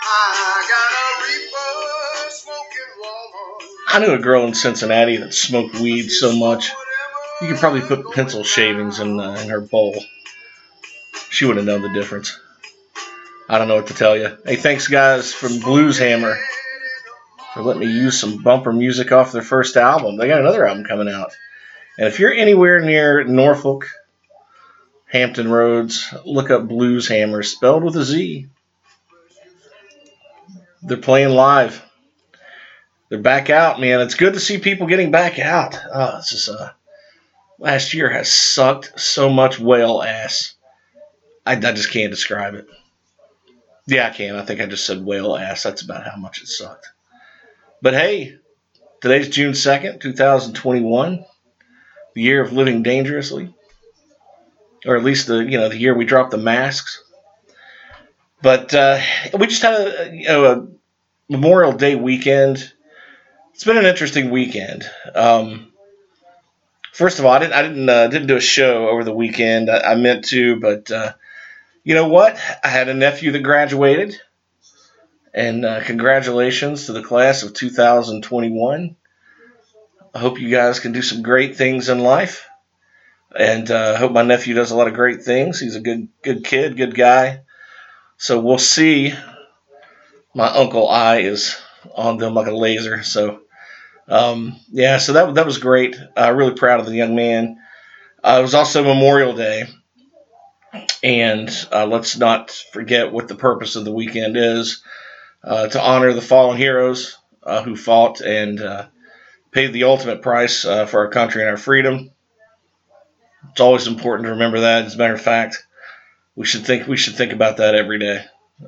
I knew a girl in Cincinnati that smoked weed so much, you could probably put pencil shavings in her bowl. She would have known the difference. I don't know what to tell you. Hey, thanks, guys, from Blues Hammer for letting me use some bumper music off their first album. They got another album coming out. And if you're anywhere near Norfolk, Hampton Roads, look up Blues Hammer, spelled with a Z. They're playing live. They're back out, man. It's good to see people getting back out. This is last year has sucked so much whale ass. I just can't describe it. Yeah, I can. I think I just said whale ass. That's about how much it sucked. But hey, today's June 2nd, 2021, the year of living dangerously, or at least the year we dropped the masks. But we just had a Memorial Day weekend. It's been an interesting weekend. First of all, I didn't do a show over the weekend. I meant to, but you know what? I had a nephew that graduated, and congratulations to the class of 2021. I hope you guys can do some great things in life, and I hope my nephew does a lot of great things. He's a good kid, good guy. So we'll see. My uncle eye is on them like a laser. So so that was great. Really proud of the young man. It was also Memorial Day. And let's not forget what the purpose of the weekend is, to honor the fallen heroes who fought and paid the ultimate price for our country and our freedom. It's always important to remember that. As a matter of fact, we should think about that every day.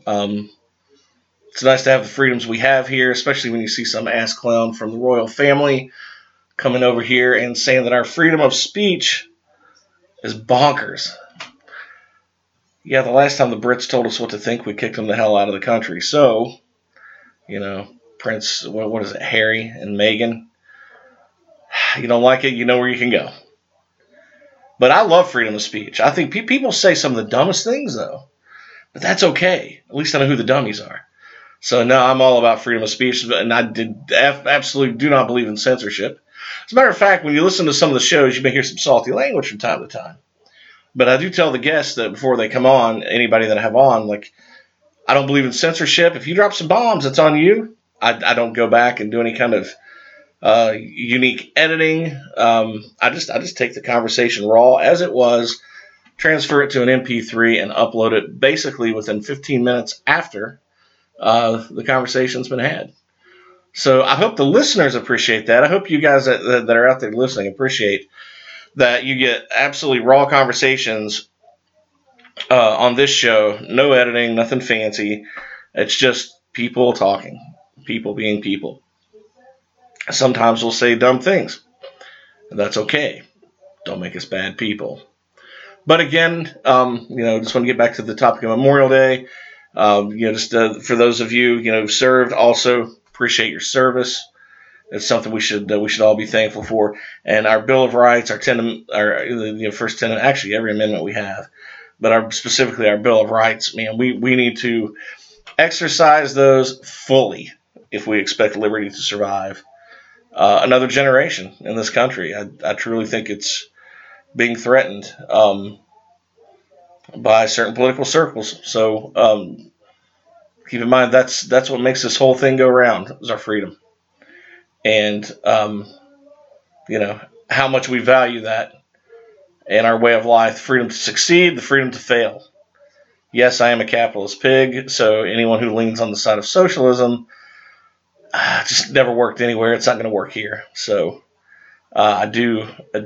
It's nice to have the freedoms we have here, especially when you see some ass clown from the royal family coming over here and saying that our freedom of speech is bonkers. Yeah, the last time the Brits told us what to think, we kicked them the hell out of the country. So, Prince, what is it, Harry and Meghan? You don't like it, you know where you can go. But I love freedom of speech. I think people say some of the dumbest things, though. But that's okay. At least I know who the dummies are. So, no, I'm all about freedom of speech, and I absolutely do not believe in censorship. As a matter of fact, when you listen to some of the shows, you may hear some salty language from time to time. But I do tell the guests that before they come on, anybody that I have on, I don't believe in censorship. If you drop some bombs, it's on you. I don't go back and do any kind of unique editing. I just take the conversation raw as it was, transfer it to an MP3, and upload it basically within 15 minutes after the conversation's been had. So I hope the listeners appreciate that. I hope you guys that are out there listening appreciate that you get absolutely raw conversations on this show. No editing, nothing fancy. It's just people talking, people being people. Sometimes we'll say dumb things. That's okay. Don't make us bad people. But again, just want to get back to the topic of Memorial Day. For those of you, who've served, also appreciate your service. It's something we should all be thankful for. And our Bill of Rights, our first tenet, actually every amendment we have, but specifically our Bill of Rights, man, we need to exercise those fully if we expect liberty to survive another generation in this country. I truly think it's being threatened by certain political circles. So keep in mind that's what makes this whole thing go round, is our freedom. And, how much we value that and our way of life, the freedom to succeed, the freedom to fail. Yes, I am a capitalist pig, so anyone who leans on the side of socialism just never worked anywhere. It's not going to work here. So I do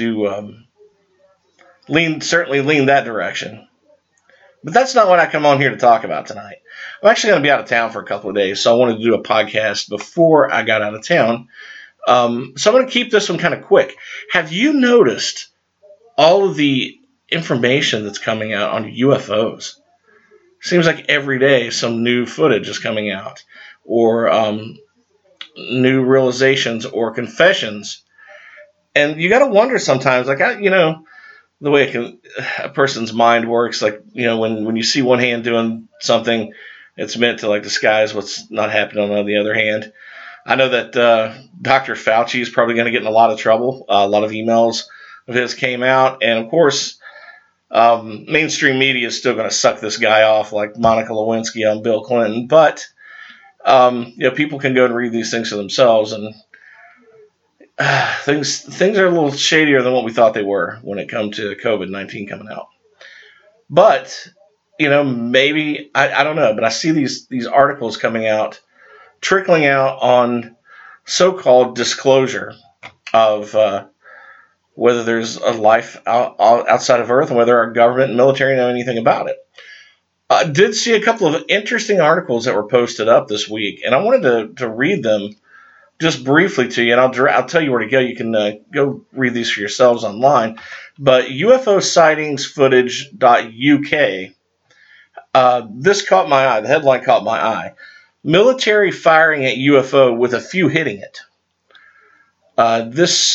certainly lean that direction. But that's not what I come on here to talk about tonight. I'm actually going to be out of town for a couple of days, so I wanted to do a podcast before I got out of town. So I'm going to keep this one kind of quick. Have you noticed all of the information that's coming out on UFOs? Seems like every day some new footage is coming out, or new realizations or confessions. And you got to wonder sometimes, the way a person's mind works, when you see one hand doing something, It's meant to like disguise what's not happening on the other hand. I know that Dr. Fauci is probably going to get in a lot of trouble. A lot of emails of his came out, and of course, mainstream media is still going to suck this guy off like Monica Lewinsky on Bill Clinton. But people can go and read these things for themselves, and things are a little shadier than what we thought they were when it comes to COVID-19 coming out. But maybe I don't know, but I see these articles coming out, trickling out on so-called disclosure of whether there's a life outside of Earth and whether our government and military know anything about it. I did see a couple of interesting articles that were posted up this week, and I wanted to read them just briefly to you, and I'll tell you where to go. You can go read these for yourselves online. But UFO sightings footage.uk, this caught my eye. The headline caught my eye. Military firing at UFO with a few hitting it. I'm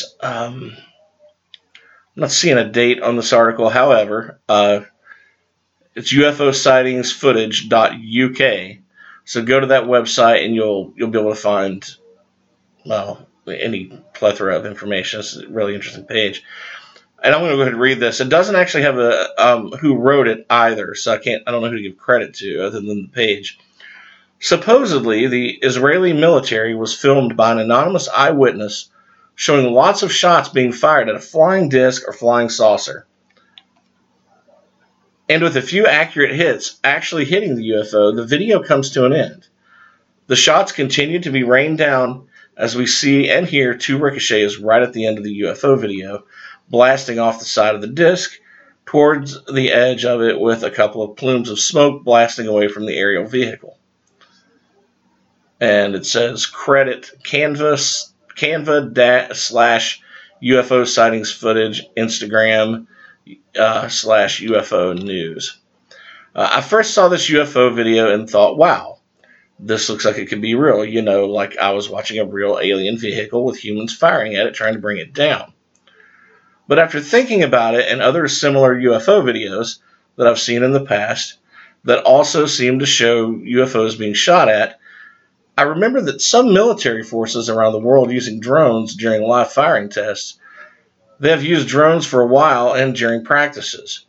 not seeing a date on this article. However, it's UFO sightings footage.uk. So go to that website and you'll be able to find any plethora of information. It's a really interesting page. And I'm going to go ahead and read this. It doesn't actually have a who wrote it either, so I don't know who to give credit to other than the page. Supposedly, the Israeli military was filmed by an anonymous eyewitness showing lots of shots being fired at a flying disc or flying saucer. And with a few accurate hits actually hitting the UFO, the video comes to an end. The shots continue to be rained down as we see and hear two ricochets right at the end of the UFO video, blasting off the side of the disc towards the edge of it with a couple of plumes of smoke blasting away from the aerial vehicle. And it says, credit Canva/UFO sightings footage, Instagram /UFO news. I first saw this UFO video and thought, wow, this looks like it could be real. Like I was watching a real alien vehicle with humans firing at it, trying to bring it down. But after thinking about it and other similar UFO videos that I've seen in the past that also seem to show UFOs being shot at, I remember that some military forces around the world using drones during live firing tests. They have used drones for a while and during practices.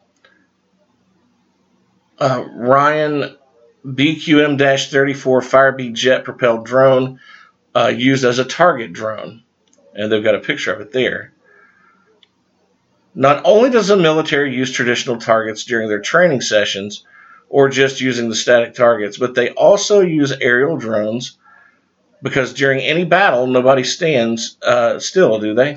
Ryan BQM-34 Firebee jet-propelled drone used as a target drone. And they've got a picture of it there. Not only does the military use traditional targets during their training sessions, or just using the static targets, but they also use aerial drones because during any battle, nobody stands still, do they?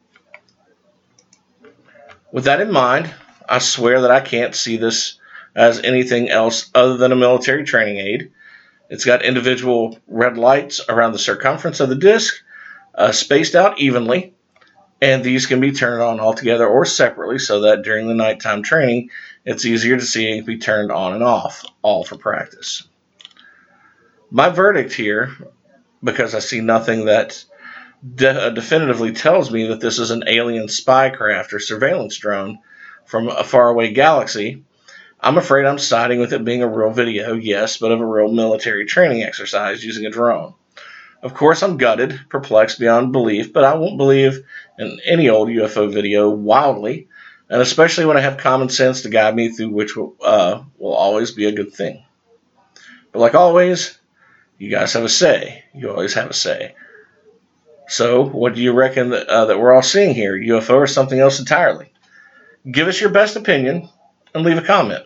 With that in mind, I swear that I can't see this as anything else other than a military training aid. It's got individual red lights around the circumference of the disc, spaced out evenly, and these can be turned on all together or separately so that during the nighttime training, it's easier to see and can be turned on and off, all for practice. My verdict here, because I see nothing that definitively tells me that this is an alien spy craft or surveillance drone from a faraway galaxy, I'm afraid I'm siding with it being a real video, yes, but of a real military training exercise using a drone. Of course, I'm gutted, perplexed beyond belief, but I won't believe in any old UFO video wildly, and especially when I have common sense to guide me through, which will always be a good thing. But like always, you guys have a say. You always have a say. So, what do you reckon that we're all seeing here? UFO or something else entirely? Give us your best opinion and leave a comment.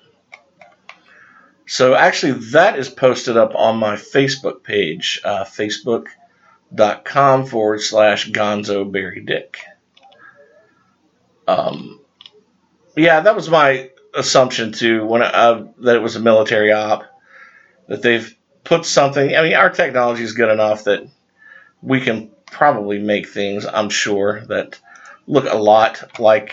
So actually, that is posted up on my Facebook page, facebook.com/GonzoBarryDick. Yeah, that was my assumption too, when that it was a military op, that they've put something. I mean, our technology is good enough that we can probably make things, I'm sure, that look a lot like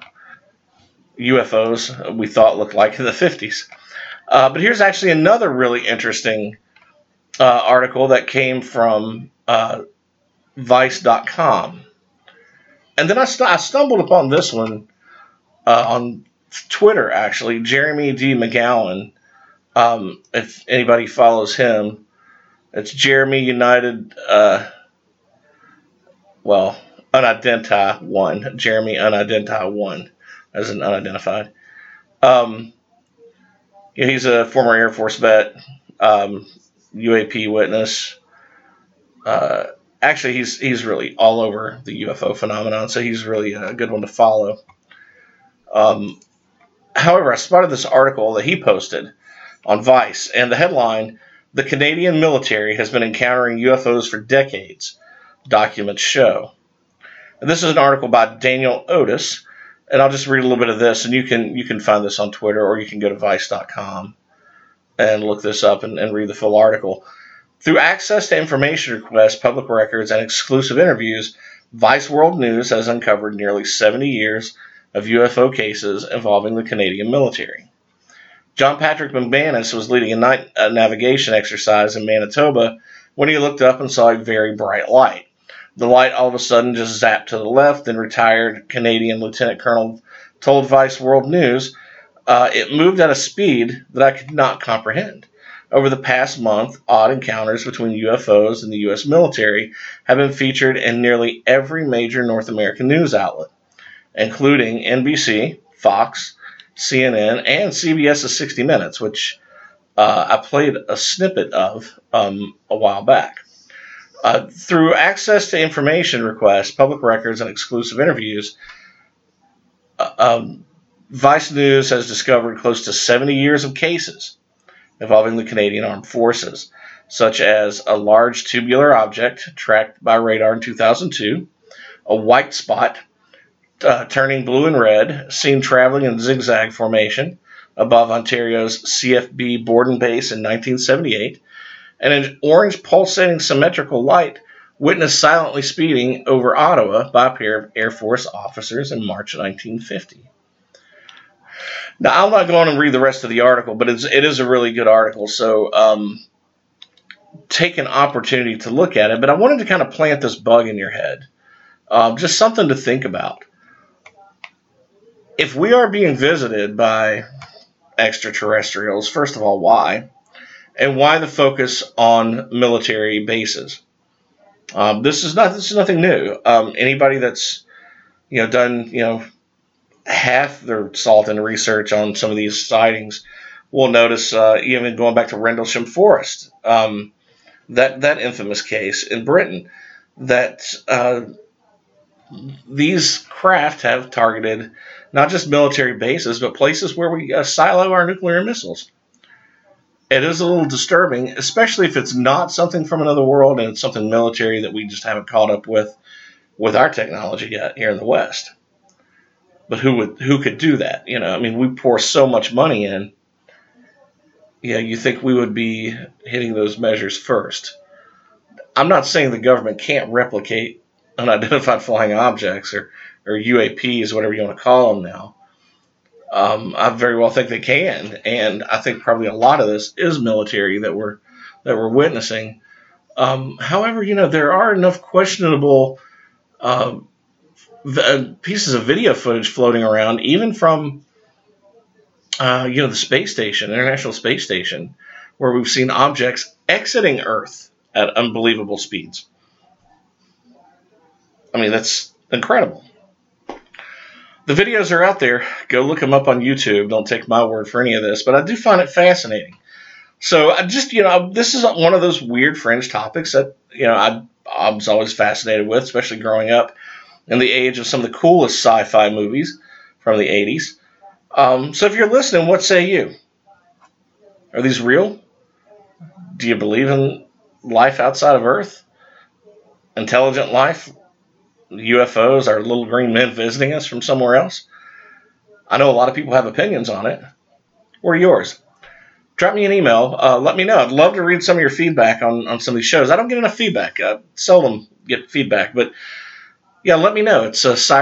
UFOs we thought looked like in the 50s. But here's actually another really interesting article that came from Vice.com. And then I stumbled upon this one on Twitter, actually. Jeremy D. McGowan If anybody follows him, it's Jeremy United, Unidentified One. Jeremy Unidentified One, as an unidentified. Um, he's a former Air Force vet, UAP witness. Uh, Actually, he's really all over the UFO phenomenon, so he's really a good one to follow. Um, However, I spotted this article that he posted on Vice, and the headline: "The Canadian military has been encountering UFOs for decades. Documents show." And this is an article by Daniel Otis, and I'll just read a little bit of this, and you can find this on Twitter, or you can go to Vice.com and look this up and read the full article. Through access to information requests, public records, and exclusive interviews, Vice World News has uncovered nearly 70 years of UFO cases involving the Canadian military. John Patrick McManus was leading a night navigation exercise in Manitoba when he looked up and saw a very bright light. The light all of a sudden just zapped to the left, and retired Canadian Lieutenant Colonel told Vice World News, "It moved at a speed that I could not comprehend. Over the past month, odd encounters between UFOs and the U.S. military have been featured in nearly every major North American news outlet, including NBC, Fox, CNN, and CBS's 60 Minutes, which I played a snippet of a while back. Through access to information requests, public records, and exclusive interviews, Vice News has discovered close to 70 years of cases involving the Canadian Armed Forces, such as a large tubular object tracked by radar in 2002, a white spot turning blue and red, seen traveling in zigzag formation above Ontario's CFB Borden Base in 1978, and an orange pulsating symmetrical light witnessed silently speeding over Ottawa by a pair of Air Force officers in March of 1950. Now, I'll not go on and read the rest of the article, but it is a really good article, so take an opportunity to look at it. But I wanted to kind of plant this bug in your head, just something to think about. If we are being visited by extraterrestrials, first of all, why? And why the focus on military bases? This is nothing new. Anybody that's done half their salt and research on some of these sightings will notice, even going back to Rendlesham Forest, that infamous case in Britain, that these craft have targeted not just military bases, but places where we silo our nuclear missiles. It is a little disturbing, especially if it's not something from another world and it's something military that we just haven't caught up with our technology yet here in the West. But who could do that? We pour so much money in. Yeah, you think we would be hitting those measures first. I'm not saying the government can't replicate unidentified flying objects or UAPs, whatever you want to call them now. I very well think they can, and I think probably a lot of this is military that we're witnessing. However, there are enough questionable pieces of video footage floating around, even from the space station, International Space Station, where we've seen objects exiting Earth at unbelievable speeds. That's incredible. The videos are out there. Go look them up on YouTube. Don't take my word for any of this, but I do find it fascinating. So I just, this is one of those weird fringe topics that, I was always fascinated with, especially growing up in the age of some of the coolest sci-fi movies from the 80s. So if you're listening, what say you? Are these real? Do you believe in life outside of Earth? Intelligent life? UFOs are little green men visiting us from somewhere else? I know a lot of people have opinions on it. What are yours? Drop me an email. Let me know. I'd love to read some of your feedback on some of these shows. I don't get enough feedback. I seldom get feedback. But, yeah, let me know. It's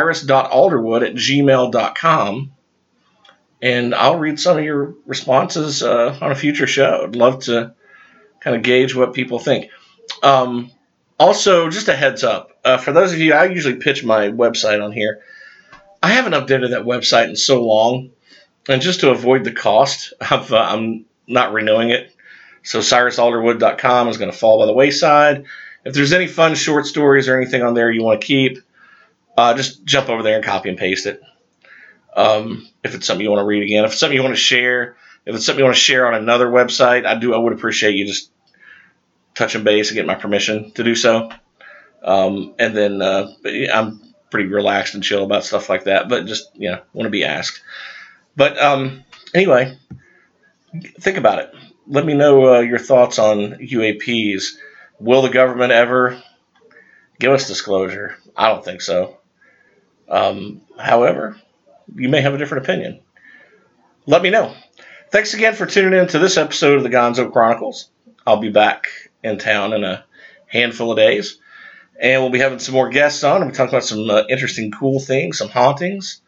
cyrus.alderwood@gmail.com. And I'll read some of your responses on a future show. I'd love to kind of gauge what people think. Also, just a heads up, for those of you, I usually pitch my website on here. I haven't updated that website in so long, and just to avoid the cost, I'm not renewing it. So CyrusAlderwood.com is going to fall by the wayside. If there's any fun short stories or anything on there you want to keep, just jump over there and copy and paste it. If it's something you want to read again, if it's something you want to share, if it's something you want to share on another website, I would appreciate you just touching base and getting my permission to do so. And then I'm pretty relaxed and chill about stuff like that, but just, want to be asked. But anyway, think about it. Let me know your thoughts on UAPs. Will the government ever give us disclosure? I don't think so. However, you may have a different opinion. Let me know. Thanks again for tuning in to this episode of the Gonzo Chronicles. I'll be back in town in a handful of days, and we'll be having some more guests on. We'll be talking about some interesting, cool things, some hauntings.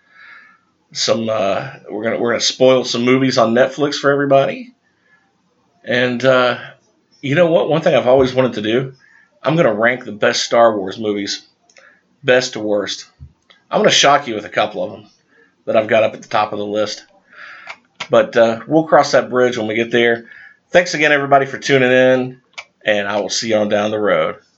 We're gonna spoil some movies on Netflix for everybody. And you know what? One thing I've always wanted to do, I'm gonna rank the best Star Wars movies, best to worst. I'm gonna shock you with a couple of them that I've got up at the top of the list. But we'll cross that bridge when we get there. Thanks again, everybody, for tuning in, and I will see you on down the road.